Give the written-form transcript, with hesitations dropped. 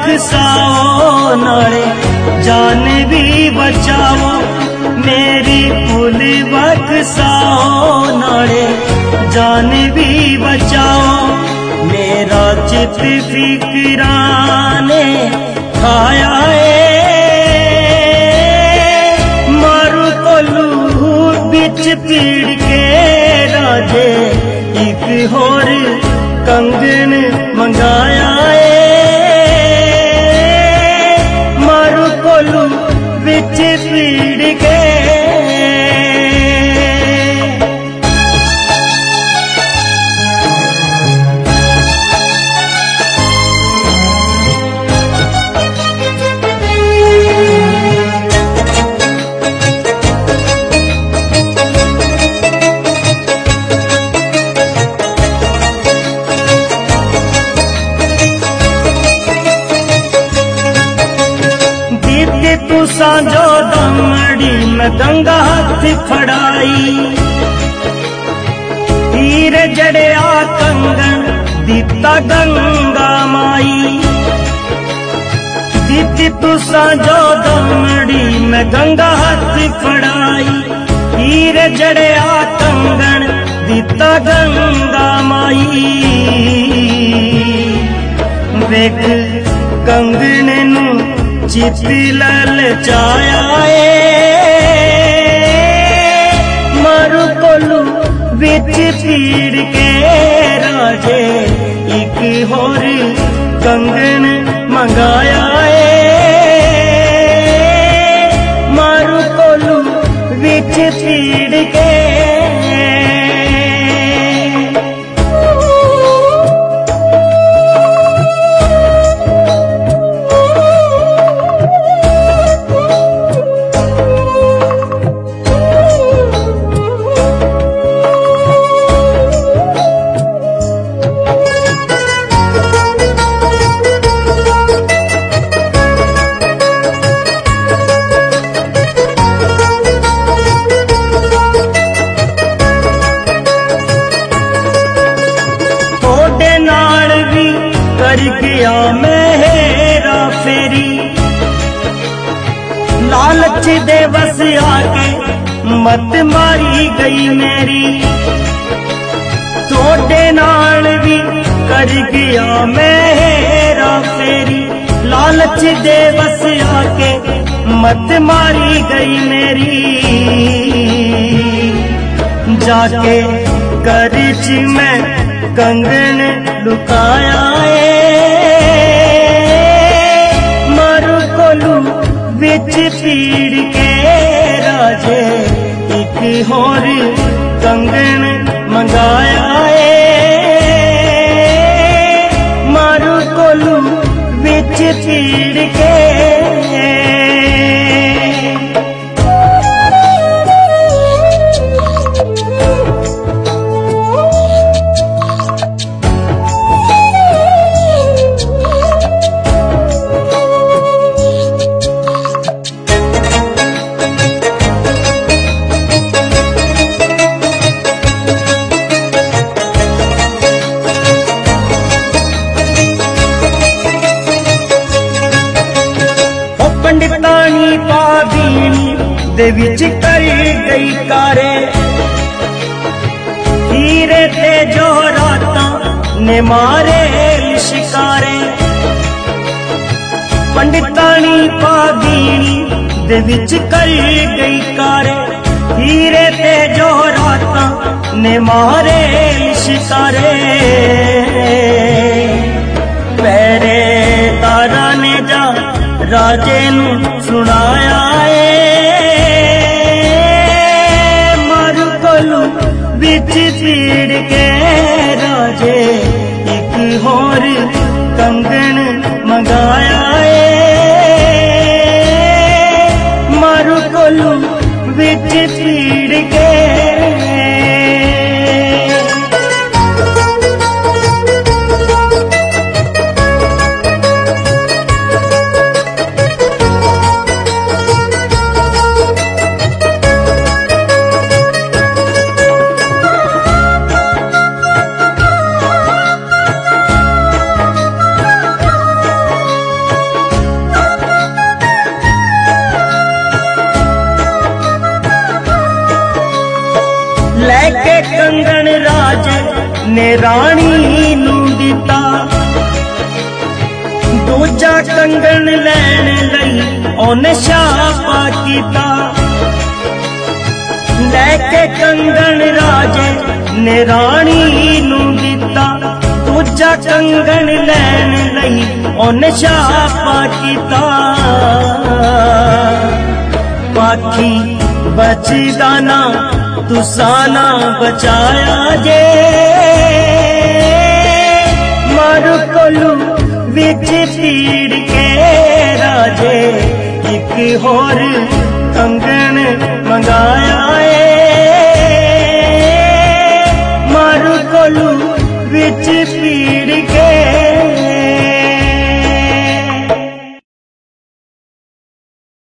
बख्शाओ नाले जान भी बचाओ, मेरी भूल बख्शाओ नाले जान भी बचाओ। मेरा चित फिक्राने खाया मारू कोलू बिच पीड़ के राजे, एक होर कंगन मंगाया मारू कोलू बिच पीड़ के। तू सांझो दमड़ी में गंगा हाथ फड़ाई, हीर जड़िया कंगन दीता गंगा माई। दीती तू सांझो दमड़ी में गंगा हाथ फड़ाई, हीर जड़िया कंगन दीता गंगा माई। वेख कंगन नू चिती ललचाया मारू कोलू बिच पीड़ के राजे, एक होर कंगन मंगाया मारू कोलू बिच पीड़ के। कर गया मैं हेरा फेरी, लालच दे बस आके मत मारी गई मेरी। थोड़े नाल भी कर गया मैं हेरा फेरी, लालच दे बस आके मत मारी गई मेरी। जाके करच में कंगन लुकाया मारू कोलू बिच पीड़ के राजे, एक होर कंगन मंगाया मारू कोलू बिच पीड़ के। पंडितानी पादीनी दे विच कर गई कारे, हीरे ते जो रातां ने मारे शिकारे। पंडितानी पादीनी दे विच कर गई कारे, हीरे ते जो रातां ने मारे शिकारे। पैरे तारा ने जा राजे नू सुनाया मारू कोलू बिच पीड़ के राजे, एक होर कंगन मंगाया मारू कोलू बिच पीड़ के। लैके कंगन राजे ने रानी नू दिता, दूजा कंगन लैण लई ओने शापा कीता। लैके कंगन राजे ने रानी नू दिता, दूजा कंगन लैण लई ओने शापा कीता। पाखी बचदा ना तुसाना बचाया जे, मारू कोलू विच तीड़ के राजे एक होर कंगन मंगाया है। मारू कोलू विच